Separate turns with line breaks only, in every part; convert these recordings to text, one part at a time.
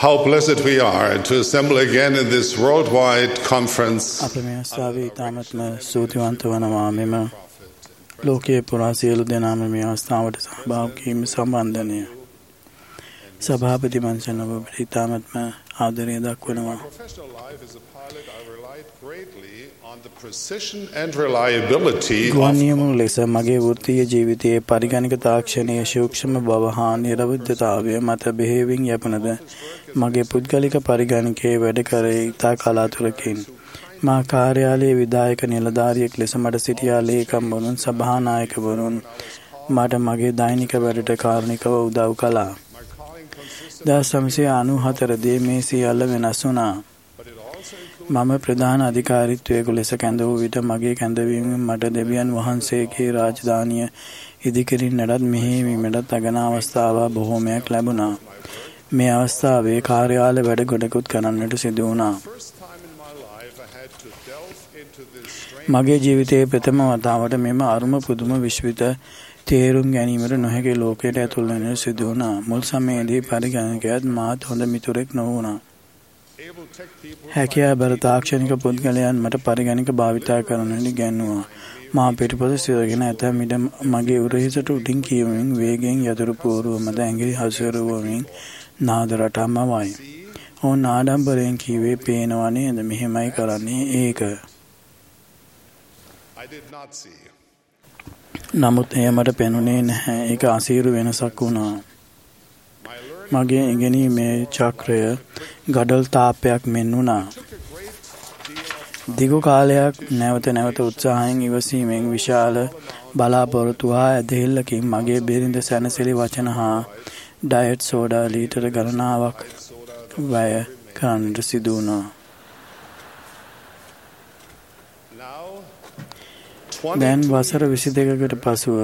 How blessed we are to assemble again in this worldwide conference.
අප මේ අවස්ථාවේ ඉතාමත්ම ස්තුතිවන්ත වනවා මෙම ලෝකයේ පුරා සියලු දෙනාම මේ අවස්ථාවට සහභාගී වීම සම්බන්ධනය සභාපති මංසන ඔබට ඉතාමත්ම ආදරය දක්වනවා. ගුවන් නියමුණු ලෙස මගේ වෘත්තීය ජීවිතයේ පරිගණක තාක්ෂණයේ සූක්ෂම බව හා නිරවුද්ධතාවය මත බෙහෙවින් යැපුණද මගේ පුද්ගලික පරිගණකයේ වැඩ කරේ ඉතා කලාතුරකින්. මා කාර්යාලයේ විධායක නිලධාරියෙක් ලෙස මට සිටියා ලේකම්වරුන් සභානායකවරුන් මට මගේ දෛනික වැඩට කාරුණිකව උදව් කළා. 1994 මේ සියල්ල වෙනස් වුණා. මම ප්‍රධාන අධිකාරීත්වයක ලෙස කැඳවූ විට මගේ කැඳවීමෙන් මට දෙවියන් වහන්සේගේ රාජධානිය ඉදිකිරින්නටත් මෙහෙයවීමටත් අගන අවස්ථාව බොහෝමයක් ලැබුණා. මේ අවස්ථාවේ කාර්යාල වැඩ ගොඩකුත් කරන්නට සිදු වුණා. මගේ ජීවිතයේ ප්‍රථම වතාවට මෙම අරුම පුදුම විශ්විත තේරුම් ගැනීමට නොහැකි ලෝකයට ඇතුල් වෙන්නට සිදු වුණා. මුල් සමයේදී පරිගණකයත් මාත් හොඳ මිතුරෙක් නොවුණා. හැකියාබර තාක්ෂණික පුද්ගලයන් මට පරිගණක භාවිතා කරන්නට ඉගැන්වුවා. මා පිටුපස සිරගෙන ඇතැම් විට මගේ උරහිසට උඩින් කියවමින් වේගයෙන් යතුරු පුවරුව මත ඇඟිලි හසුරුවමින් නාද රටා මවයි. ඔවුන් ආඩම්බරයෙන් කීවේ පේනවා නේද මෙහෙමයි කරන්නේ ඒක. නමුත් එය මට පෙනුනේ නැහැ. ඒක අසීරු වෙනසක් වුණා. මගේ ඉගෙනීමේ චක්‍රය ගඩොල් තාපයක් මෙන් වුණා. දිගු කාලයක් නැවත නැවත උත්සාහයෙන් ඉවසීමෙන් විශාල බලාපොරොත්තු හා ඇදහිල්ලකින් මගේ බිරිඳ සැනසිලි වචන හා ඩයට් සෝඩා ලීටර ගණනාවක් වැය කරන්නට සිදු වුණා. දැන් වසර 22කට පසුව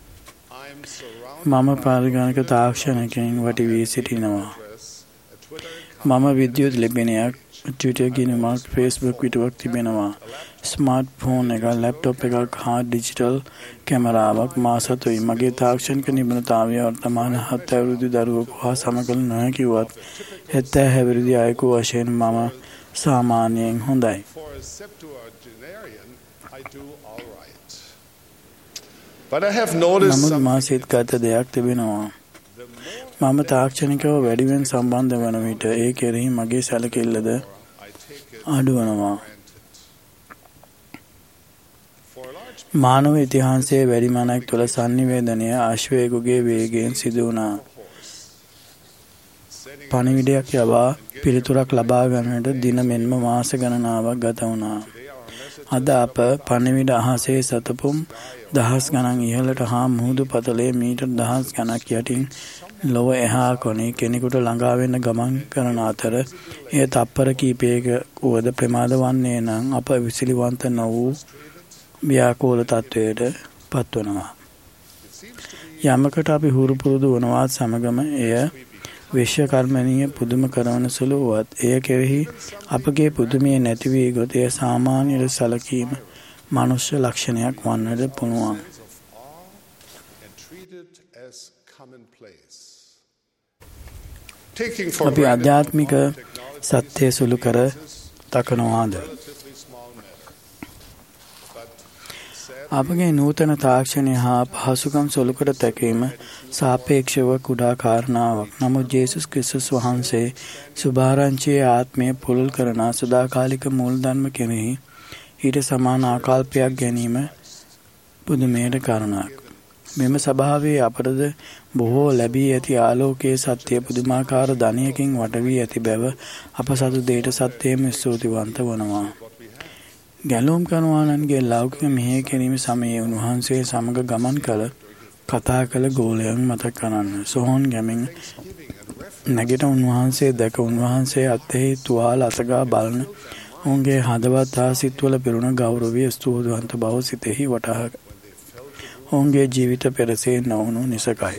මම පරිගණක තාක්ෂණිකයන් වටි වී සිටිනවා. මම විද්‍යුත් ලිපිනයක්, ට්විටර් ගිණුමක්, ෆේස්බුක් පිටුවක් තිබෙනවා. ස්මාර්ට් ෆෝන් එකක්, ලැප්ටොප් එකක් හා ඩිජිටල් කැමරාවක් මා සතුයි. මගේ තාක්ෂණික නිපුණතාවය වර්තමාන 7 අවුරුදු දරුවෙකු හා සමකල නොහැකි වුවත් 70 හැවිරිදි අයෙකු වශයෙන් මම සාමාන්‍යයෙන් හොඳයි. නමුත් මා සිත්ගත දෙයක් තිබෙනවා. මම තාක්ෂණිකව වැඩිවෙන් සම්බන්ධ වන විට ඒ කෙරෙහි මගේ සැලකිල්ලද අඩුවනවා. මානව ඉතිහාසයේ වැඩිමනක් තුළ sannivedanaya අශ්වයෙකුගේ වේගයෙන් සිදු වුණා. පණිවිඩයක් යවා පිළිතුරක් ලබා ගන්නට දින මෙන්ම මාස ගණනාවක් ගත වුණා. අද අප පණිවිඩ අහසේ සතපුම් දහස් ගණන් ඉහළට හා මුහුදු පතලේ මීටර් දහස් ගණක් යටින් ලොව එහා කොනේ කෙනෙකුට ළඟා වෙන්න ගමන් කරන අතර එය තප්පර කීපයක වුවද ප්‍රමාද වන්නේ නම් අප විසිලිවන්ත නොවූ ව්‍යාකූල තත්වයට පත්වනවා. යමකට අපි හුරු පුරුදු වනවත් සමගම එය විශ්වකර්මණීය පුදුම කරවන සුළු වුවත් එය කෙරෙහි අපගේ පුදුමය නැති වී ගොත් එය සාමාන්‍ය සැලකීම මනුෂ්‍ය ලක්ෂණයක් වන්නට පුළුවන්. අපි ආධ්‍යාත්මික සත්‍ය සුළු කර තකනවාද? අපගේ නූතන තාක්ෂණය හා පහසුකම් සුළු කර තැකීම සාපේක්ෂව කුඩා කාරණාවක්. නමුත් ජේසුස් ක්‍රිස්තුස් වහන්සේ සුභාරංචියේ ආත්මය පුළුල් කරන සදාකාලික මූලධර්ම කෙරෙහි ඊට සමාන ආකල්පයක් ගැනීම පුදුමයට කරුණක්. මෙම සභාවේ අපටද බොහෝ ලැබී ඇති ආලෝකයේ සත්‍ය පුදුමාකාර ධනයකින් වට වී ඇති බව අප සතු දෙයට සත්‍යයෙන් ස්තුතිවන්ත වනවා. ගැලුම් කරනවානන්ගේ ලෞකික මෙහෙය කිරීම සමයේ උන්වහන්සේ සමග ගමන් කළ කතා කළ ගෝලයන් මතක් කරන්න. සොහොන් ගැමින් නැගිට උන්වහන්සේ දැක උන්වහන්සේ අත්ෙහි තුවාල අතගා බලන ඔවුන්ගේ හදවත් හා සිත්වල පිරුණ ගෞරවය ස්තුතිවන්ත බව සිතෙහි වටහා ඔවුන්ගේ ජීවිත පෙරසේ නොවුණු නිසකයි.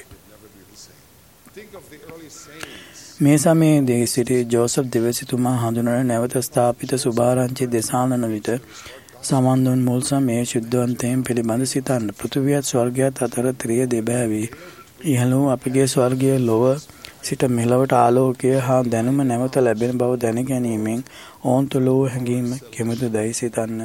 මේ සමයේදී සිටි ජෝසප් දෙවසිතුමා හඳුනන නැවත ස්ථාපිත සුභාරංචි දෙසානන විට සමන් දුන් මුල් සමයේ ශුද්ධවන්තයන් පිළිබඳ සිතන්න. පෘථිවියත් ස්වර්ගයත් අතර තිරිය දෙබෑවි ඉහළ වූ අපගේ ස්වර්ගීය ලොව සිට මෙලවට ආලෝකය හා දැනුම නැවත ලැබෙන බව දැන ගැනීමෙන් ඔවුන් තුළ වූ හැඟීම කෙමුතුදැයි සිතන්න.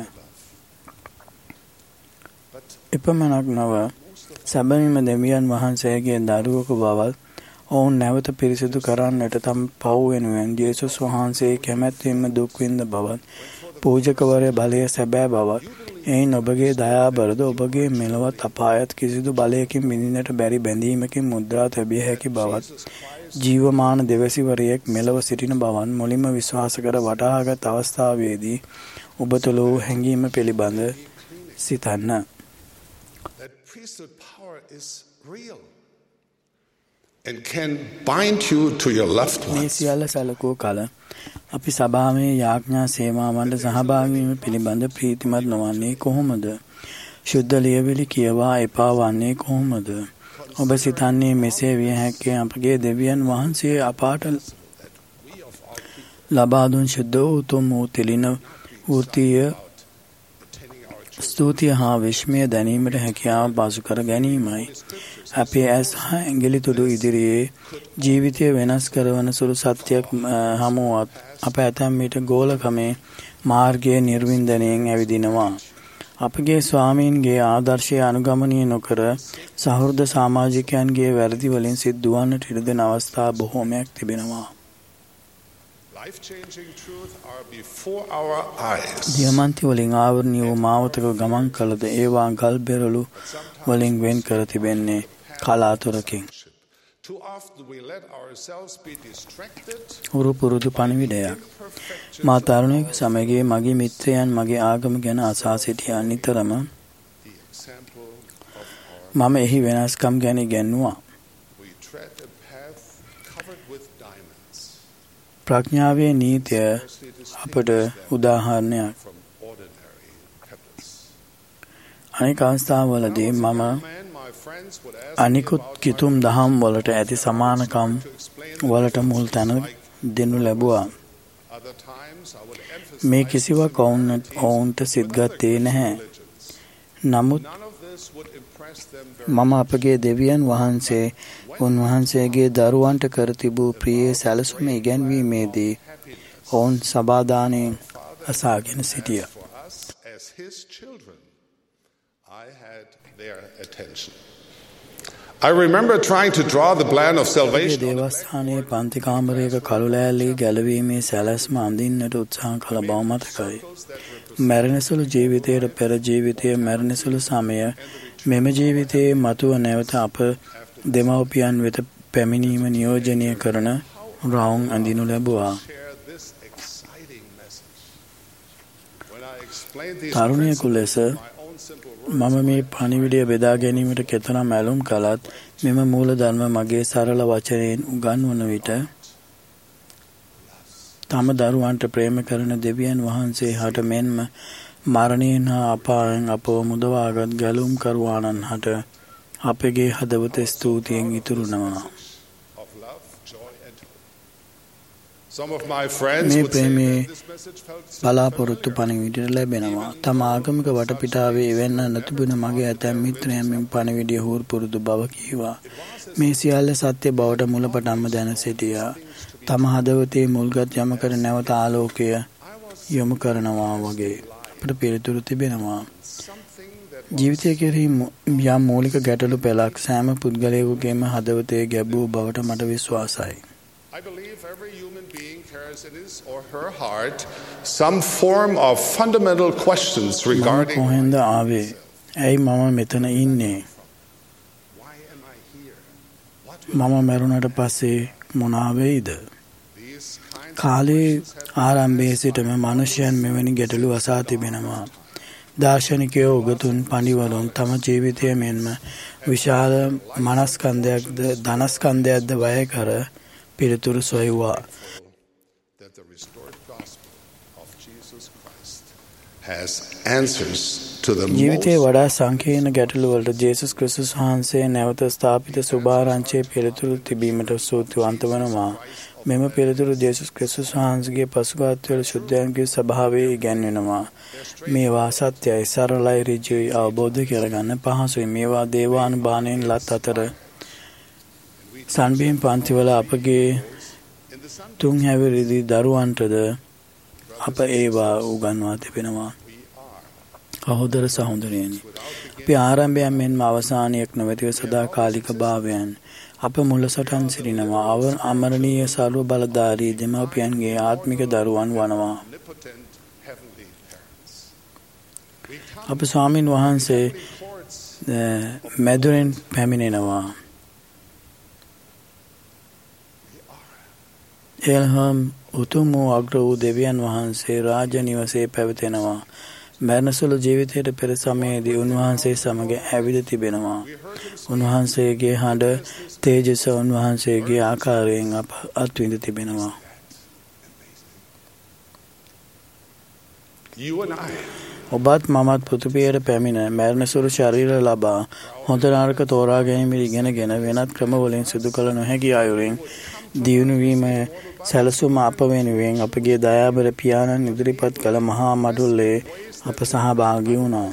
එපමණක් නොව සැබවින්ම දෙවියන් වහන්සේගේ දරුවෙකු බවත් ඔවුන් නැවත පිරිසිදු කරන්නට තම පව් වෙනුවෙන් යේසුස් වහන්සේ කැමැත්තෙන්ම දුක් විඳ බවත් පූජකවරයා බලය සැබෑ බවත් එයින් ඔබගේ දයාබරද ඔබගේ මෙලොවත් අපායත් කිසිදු බලයකින් විඳින්නට බැරි බැඳීමකින් මුද්‍රා තැබිය හැකි බවත් ජීවමාන දෙවසිවරයෙක් මෙලොව සිටින බවත් මුලින්ම විශ්වාස කර වටහාගත් අවස්ථාවේදී ඔබ තුළ වූ හැඟීම පිළිබඳ සිතන්න.
That priesthood power is real and can bind you to your loved
මේ
ones.
සියල්ල සැලකූ කල අපි සභාවේ යාඥා සේවාවන්ට සහභාගී වීම පිළිබඳ ප්‍රීතිමත් නොවන්නේ කොහොමද? ශුද්ධ ලියවිලි කියවා එපා වන්නේ කොහොමද? ඔබ සිතන්නේ මෙසේ විය හැක්කේ අපගේ දෙවියන් වහන්සේ අපාට ලබා දුන් ශුද්ධ උතුම් වූ තිලින වෘත්තීය ස්තුතිය හා විශ්මය දැනීමට හැකියාව පසු කර ගැනීමයි. අපේ ඇස් හා ඇඟිලි තුඩු ඉදිරියේ ජීවිතය වෙනස් කරවන සුළු සත්‍යයක් හමුවත් අප ඇතැම් විට ගෝලකමේ මාර්ගයේ නිර්වින්දනයෙන් ඇවිදිනවා. අපගේ ස්වාමීන්ගේ ආදර්ශය අනුගමනය නොකර සහෘද සමාජිකයන්ගේ වැරදි වලින් සිද්ධවන්නට ඉඩ දෙන අවස්ථා බොහෝමයක් තිබෙනවා. දියමන්ති වලින් ආවරණය වූ මාවතක ගමන් කළද ඒවා ගල් බෙරළු වලින් වෙන් කර තිබෙන්නේ කලාතුරකින්. උරු පුරුදු පණිවිඩයක්. මා තරුණයෙක් සමගයේ මගේ මිත්‍රයන් මගේ ආගම ගැන අසා සිටියා. නිතරම මම එහි වෙනස්කම් ගැන ඉගැන්නුවා. ප්‍රඥාවේ නීතිය අපට උදාහරණයක්. අනෙක් අවස්ථාවලදී මම අනිකුත් කිතුම් දහම් වලට ඇති සමානකම් වලට මුල් තැන දෙනු ලැබුවා. මේ කිසිවක් ඔවුන්ට සිත්ගත්තේ නැහැ. නමුත් මම අපගේ දෙවියන් වහන්සේ උන්වහන්සේගේ දරුවන්ට කර තිබූ ප්‍රියේ සැලසුම ඉගැන්වීමේදී ඔවුන් සබාදානයෙන් අසාගෙන සිටිය.
I remember trying to draw the plan of salvation.
දේවස්ථානයේ පන්ති කාමරයක කළු ලෑල්ලේ ගැලවීමේ සැලැස්ම අඳින්නට උත්සාහ කළ බව මතකයි. මැරෙනසුළු ජීවිතයට පෙර ජීවිතයේ මැරෙනසුළු සමය මෙම ජීවිතයේ මතුව නැවත අප දෙමව්පියන් වෙත පැමිණීම නියෝජනය කරන රවුම් අඳිනු ලැබුවා. තරුණයෙකු ලෙස මම මේ පණිවිඩය බෙදා ගැනීමට කෙතරම් ඇලුම් කළත් මෙම මූල ධර්ම මගේ සරල වචනයෙන් උගන්වන විට තම දරුවන්ට ප්‍රේම කරන දෙවියන් වහන්සේ හට මෙන්ම මරණයෙන් හා අපායෙන් අපව මුදවාගත් ගැලුම් කරුවාණන් හට අපගේ හදවත ස්තුතියෙන් ඉතුරුනවා. මේ ප්‍රේමයේ බලාපොරොත්තු පණිවිඩයට ලැබෙනවා. තම ආගමික වටපිටාවේ එවන්න නොතිබුණ මගේ ඇතැම් මිත්‍රයන් මෙම පණිවිඩය හුරු පුරුදු බව කීවා. මේ සියල්ල සත්‍ය බවට මුලපටන්ම දැන සිටියා. තම හදවතේ මුල්ගත් යමකට නැවත ආලෝකය යොමු කරනවා වගේ අපට පිළිතුරු තිබෙනවා. ජීවිතය කෙරෙහි යම් මූලික ගැටලු පෙළක් සෑම පුද්ගලයෙකුගේම හදවතේ ගැබ්වූ බවට මට විශ්වාසයි.
I believe every human being carries in his or her heart some form of fundamental questions regarding
කොහෙන්ද ආවේ? ඇයි මම මෙතන ඉන්නේ? මම මරුණට පස්සේ මොනවා වෙයිද? කාලේ ආරම්භයේ සිටම මිනිසයන් මෙවැනි ගැටලු අසා තිබෙනවා. දාර්ශනිකයෝ උගතුන් පඬිවරුන් තම ජීවිතය මෙන්ම විශාල ධනස්කන්ධයක්ද වැය කර පිළිතුරු සොයුවා. ජීවිතයේ වඩා සංකීර්ණ ගැටලු වලට ජේසුස් ක්‍රිස්තුස් වහන්සේ නැවත ස්ථාපිත සුභාරංචියේ පිළිතුරු තිබීමට ස්තුතිවන්ත වනවා. මෙම පිළිතුරු ජේසුස් ක්‍රිස්තුස් වහන්සේගේ පසුගාත්වල ශුද්ධයන්ගේ ස්වභාවයේ ඉගැන්වෙනවා. මේවා සත්‍යයි, සරලයි, ඍජුයි, අවබෝධ කරගන්න පහසුයි. මේවා දේවානුභාවයෙන් ලත් අතර සන්බීම් පන්තිවල අපගේ තුන් හැවිරිදි දරුවන්ටද අප ඒවා උගන්වා තිබෙනවා. සහෝදර සහෝදරියනි, අපි ආරම්භයෙන් මෙන්ම අවසානයක් නොමැතිව සදාකාලික භාවයන් අප මුලසටන් සිටිනවා. අමරණීය සර්ව බලධාරී දෙමව්පියන්ගේ ආත්මික දරුවන් වනවා. අප ස්වාමින් වහන්සේ මැදුරෙන් පැමිණෙනවා. එල්හම් උතුම් වූ අග්‍ර වූ දෙවියන් වහන්සේ රාජ නිවසේ පැවතෙනවා. මරණසුළු ජීවිතයට පෙර සමයේදී උන්වහන්සේ සමග ඇවිද තිබෙනවා. උන්වහන්සේගේ හඬ තේජස උන්වහන්සේගේ ආකාරයෙන් අප අත්විඳ තිබෙනවා. ඔබත් මමත් පෘථිවියට පැමිණ මරණසුළු ශරීර ලබා හොඳ නරක තෝරා ගැනීම ඉගෙනගෙන වෙනත් ක්‍රමවලින් සිදු කළ නොහැකි අයුරින් දියුණු වීම සැලසුම අප වෙනුවෙන් අපගේ දයාබර පියාණන් ඉදිරිපත් කළ මහා මඩුල්ලේ අප සහභාගී වුණා.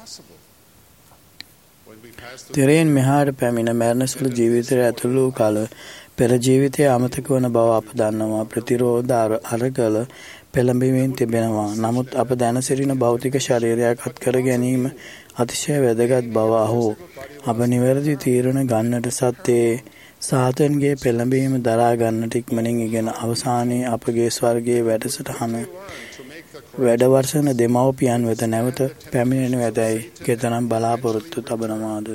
තෙරෙන් මෙහාට පැමිණ මරණසුළු ජීවිතය ඇතුළු වූ කල පෙර ජීවිතය අමතක වන බව අප දන්නවා. ප්‍රතිරෝධ අරගල පෙළඹෙමින් තිබෙනවා. නමුත් අප දැන සිටින භෞතික ශරීරයක් අත්කර ගැනීම අතිශය වැදගත් බව අහෝ අප නිවැරදි තීරණ ගන්නට සත්‍යයේ සාතන්ගේ පෙළඹීම දරා ගන්නට ඉක්මනින් ඉගෙන අවසානයේ අපගේ ස්වර්ගයේ වැඩසටහන වැඩවර්ෂන දෙමව්පියන් වෙත නැවත පැමිණෙනු ඇතැයි කෙතරම් බලාපොරොත්තු තබනවාද?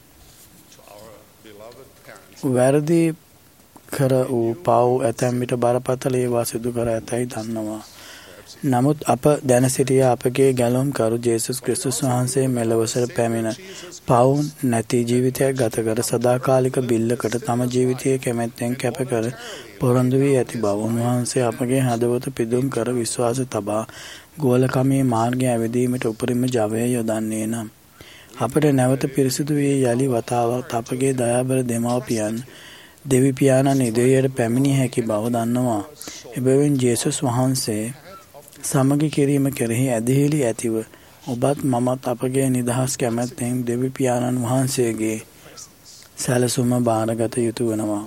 වැරදි කර වූ පව් ඇතැම් විට බරපතල ඒවා සිදු කර ඇතැයි දන්නවා. නමුත් අප දැන සිටිය අපගේ ගැලුම්කරු ජේසුස් ක්‍රිස්තුස් වහන්සේ මෙලොවසට පැමිණ පව් නැති ජීවිතයක් ගත කර සදාකාලික බිල්ලකට තම ජීවිතයේ කැමැත්තෙන් කැප කර පොරොන්දු වී ඇති බව උන්වහන්සේ අපගේ හදවත පිදුම් කර විශ්වාස තබා ගෝලකමේ මාර්ගය ඇවිදීමට උපරිම ජවය යොදන්නේ නම් අපට නැවත පිරිසිදු වී යලි වතාවක් අපගේ දයාබර දෙමව්පියන් දෙවි පියාණන් ඉදිරියට පැමිණිය හැකි බව දන්නවා. එබැවින් ජේසුස් වහන්සේ සමගි කිරීම කෙරෙහි ඇදහිලි ඇතිව ඔබත් මමත් අපගේ නිදහස් කැමැත්තෙන් දෙවි පියාණන් වහන්සේගේ සැලසුම බාරගත යුතු වෙනවා.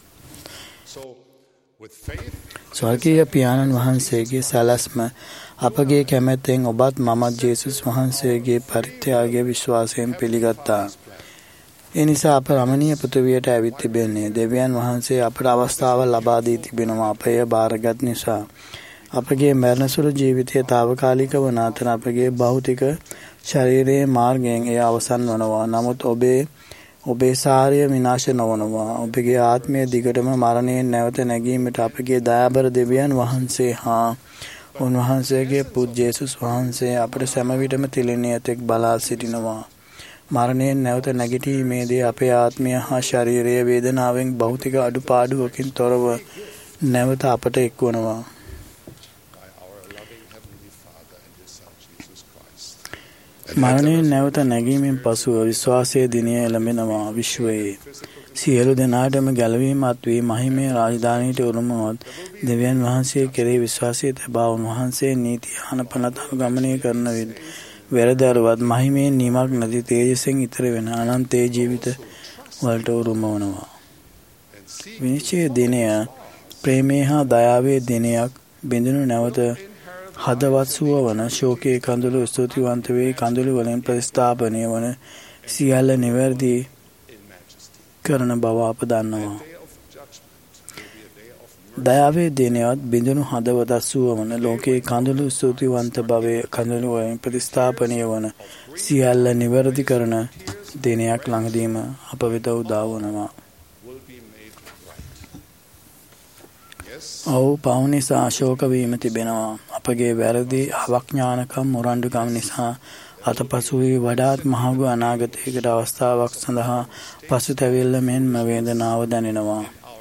ස්වර්ගීය පියාණන් වහන්සේගේ සැලැස්ම අපගේ කැමැත්තෙන් ඔබත් මමත් ජේසුස් වහන්සේගේ පරිත්‍යාගය විශ්වාසයෙන් පිළිගත්තා. ඒ නිසා අප රමණීය පෘථිවියට ඇවිත් තිබෙන්නේ දෙවියන් වහන්සේ අපට අවස්ථාව ලබා දී තිබෙනවා. අප එය බාරගත් නිසා අපගේ මරණසුළු ජීවිතයේ తాවකාලික වන අතර අපගේ භෞතික ශරීරයේ මාර්ගයෙන් එය අවසන් වනවා. නමුත් ඔබේ සාරය විනාශ නොවනවා. ඔබගේ ආත්මය දිගටම මරණයෙන් නැවත නැගීමට අපගේ දයාබර දෙවියන් වහන්සේ හා උන්වහන්සේගේ පුත් ජේසුස් වහන්සේ අපට සෑම විටම තිළිණිය ඇතෙක් බලා සිටිනවා. මරණයෙන් නැවත නැගිටීමේදී අපේ ආත්මය හා ශරීරයේ වේදනාවෙන් භෞතික අඩුපාඩුවකින් තොරව නැවත අපට එක්වනවා. මරණයෙන් නැවත නැගීමෙන් පසුව විශ්වාසයේ දිනය එළඹෙනවා. විශ්වයේ සියලු දෙනාටම ගැලවීමත් වී මහිමය රාජධානීට උරුමවත් දෙවියන් වහන්සේ කෙරෙහි විශ්වාසය තබා උන්වහන්සේ නීති ආනපනත අනුගමනය කරන විට වැරදරුවත් මහිමයෙන් නිමක් නැති තේජසෙන් ඉතර වෙන අනන්තයේ ජීවිත වලට උරුම වනවා. විනිශ්චය දිනය ප්‍රේමය හා දයාවේ දිනයක් බිඳුණු නැවත හදවත් සුව වන ශෝකයේ කඳුළු ස්තුතිවන්ත වේ කඳුළු වලින් ප්‍රතිස්ථාපනය වන සියල්ල නිවැරදි කරන බව අප දන්නවා. දයාවේ දිනයත් බිඳුණු හදවත සුව වන ලෝකයේ කඳුළු ස්තුතිවන්ත භවයේ කඳුළු වලින් ප්‍රතිස්ථාපනය වන සියල්ල නිවැරදි කරන දිනයක් ළඟදීම අප වෙත උදා වනවා. ඔව් පව් නිසා ශෝක වීම තිබෙනවා. අපගේ වැරදි අවඥානකම් මුරණ්ඩුකම් නිසා අතපසු වී වඩාත් මහඟු අනාගතයකට අවස්ථාවක් සඳහා පසුතැවිල්ල මෙන්ම වේදනාව දැනෙනවා.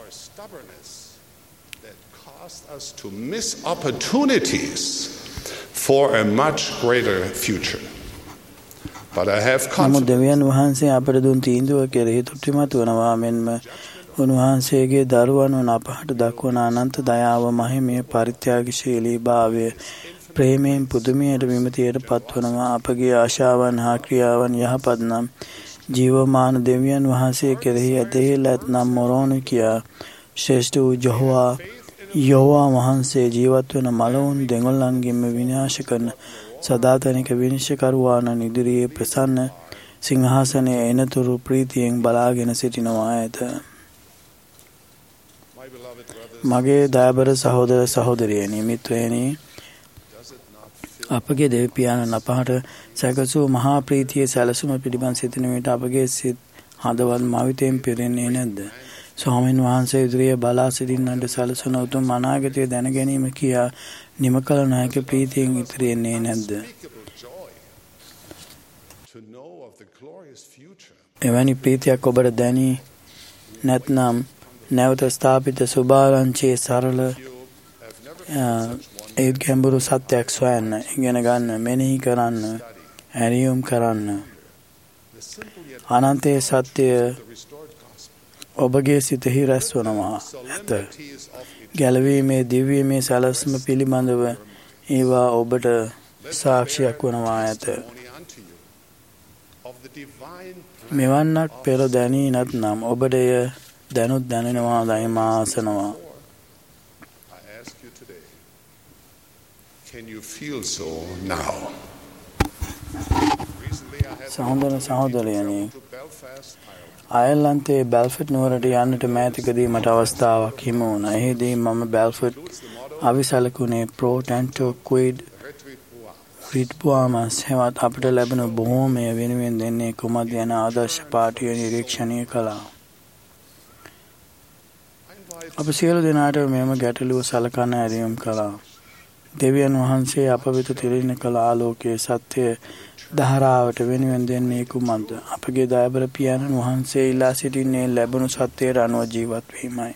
To miss opportunities for a much greater future. But I have confidence.
දෙවියන් වහන්සේ අපට දුන් තීන්දුව කෙරෙහි තෘප්තිමත් වනවා මෙන්ම උන්වහන්සේගේ දරුවන් වන අපට දක්වන අනන්ත දයාව මහිමය පරිත්‍යාගශීලී භාවය ප්‍රේමයෙන් පුදුමයට විමතියට පත්වනවා. අපගේ ආශාවන් හා ක්‍රියාවන් යහපත් නම් ජීවමාන දෙවියන් වහන්සේ කෙරෙහි ඇදහිල්ල ඇතනම් මොරෝන කියා ශ්‍රේෂ්ඨ වූ යොහෝවා වහන්සේ ජීවත් වන මළවුන් දෙගොල්ලන්ගෙන්ම විනාශ කරන සදාතනික විනිශ්චයකරුවාණන් ඉදිරියේ ප්‍රසන්න සිංහාසනයේ එනතුරු ප්‍රීතියෙන් බලාගෙන සිටිනවා ඇත. මගේ දයාබර සහෝදර සහෝදරියනි මිත්‍රයනි, අපගේ දෙවියන් අපහට සැකසූ මහා ප්‍රීතියේ සැලසුම පිළිබඳ සිටින විට අපගේ සිත් හදවත මවිතයෙන් පිරෙන්නේ නැද්ද? ස්වාමීන් වහන්සේ ඉදිරියේ බලා සිටින්නට සැලසුන උතුම් අනාගතය දැන ගැනීම කියා නිම කළ නොහැකි ප්‍රීතියෙන් ඉතිරෙන්නේ නැද්ද? එවැනි ප්‍රීතියක් ඔබට දැනී නැත්නම් නැවත ස්ථාපිත සුභාරංචියේ සරල ඒ ගැඹුරු සත්‍යයක් සොයන්න, ඉගෙන ගන්න, මෙනෙහි කරන්න, ඇරියුම් කරන්න. අනන්තයේ සත්‍ය ඔබගේ සිතෙහි රැස් වනවා ඇත. ගැලවීමේ දිව්‍යමය සැලැස්ම පිළිබඳව ඒවා ඔබට සාක්ෂියක් වනවා ඇත. මෙවන්නක් පෙර දැනී නැත්නම් ඔබට එය දැනුත් දැනෙනවා දයිමාසනවා. සහෝදර සහෝදරයනි, අයර්ලන්තයේ බෙල්ෆට් නුවරට යන්නට මෑතකදී මට අවස්ථාවක් හිමි වුණා. එහිදී මම බෙල්ෆට් අවිසලකුණේ ප්‍රෝටැන්ටෝ ක්විඩ් රිට්බුවාමස් හෙවත් අපට ලැබෙන බොහෝමය වෙනුවෙන් දෙන්නේ කුමක්ද යන ආදර්ශ පාඨය නිරීක්ෂණය කළා. අප සියලු දෙනාට මෙම ගැටලුව සලකන ඇරියුම් කළා. දෙවියන් වහන්සේ අප වෙත තිරින කළ ආලෝකයේ සත්‍ය ධාරාවට වෙනුවෙන් දෙන්නේ කුමක්ද? අපගේ දයාබර පියාණන් වහන්සේ ඉල්ලා සිටින්නේ ලැබුණු සත්‍යයට අනුව ජීවත් වීමයි.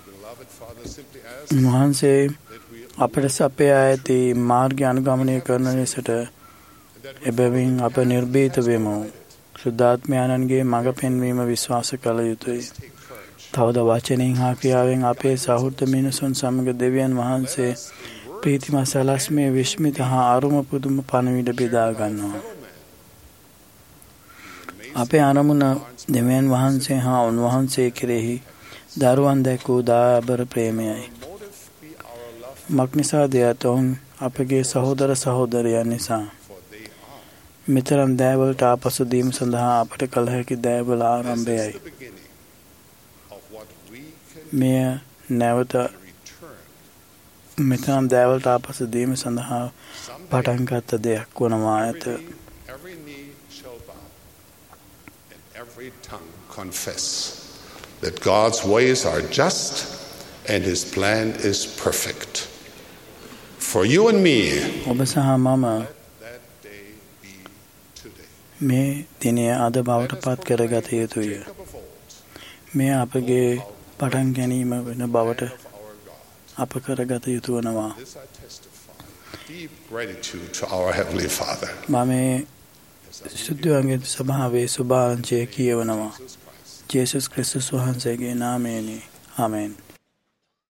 වහන්සේ අපට සපයා ඇති මාර්ගය අනුගමනය කරන ලෙසට එබැවින් අප නිර්භීත වෙමු. ශුද්ධාත්මයන්ගේ මඟ පෙන්වීම විශ්වාස කළ යුතුයි. තවද වචනයෙන් හා ක්‍රියාවෙන් අපේ සහෘද මිනිසුන් සමග දෙවියන් වහන්සේ ප්‍රීතිමත් සැලැස්මේ විශ්මිත හා අරුම පුදුම පණවිඩ බෙදා ගන්නවා. අපේ අරමුණ දෙවියන් වහන්සේ හා උන්වහන්සේ කෙරෙහි දරුවන් දැක්වූ දයාබර ප්‍රේමයයි. මක්නිසා දෙයත් ඔවුන් අපගේ සහෝදර සහෝදරයන් නිසා. මෙතරම් දෑවලට ආපසු දීම සඳහා අපට කළ හැකි දෑවල ආරම්භයයි. මෙය නැවත මෙතරම් දෑවලට ආපසු දීම සඳහා පටන්ගත්ත දෙයක් වනවා ඇත.
Every tongue confess that God's ways are just and His plan is perfect. For you and me,
ඔබ සහ මම මේ දිනය අද බවට පත් කරගත යුතුය. මේ අපගේ පටන් ගැනීම වෙන බවට අප කරගත යුතු වනවා. මම සුද්ධවන්ගේ සභාවේ සුභාරංචිය කියවනවා. ජේසුස් ක්‍රිස්තුස් වහන්සේගේ නාමයෙනි. ආමෙන්.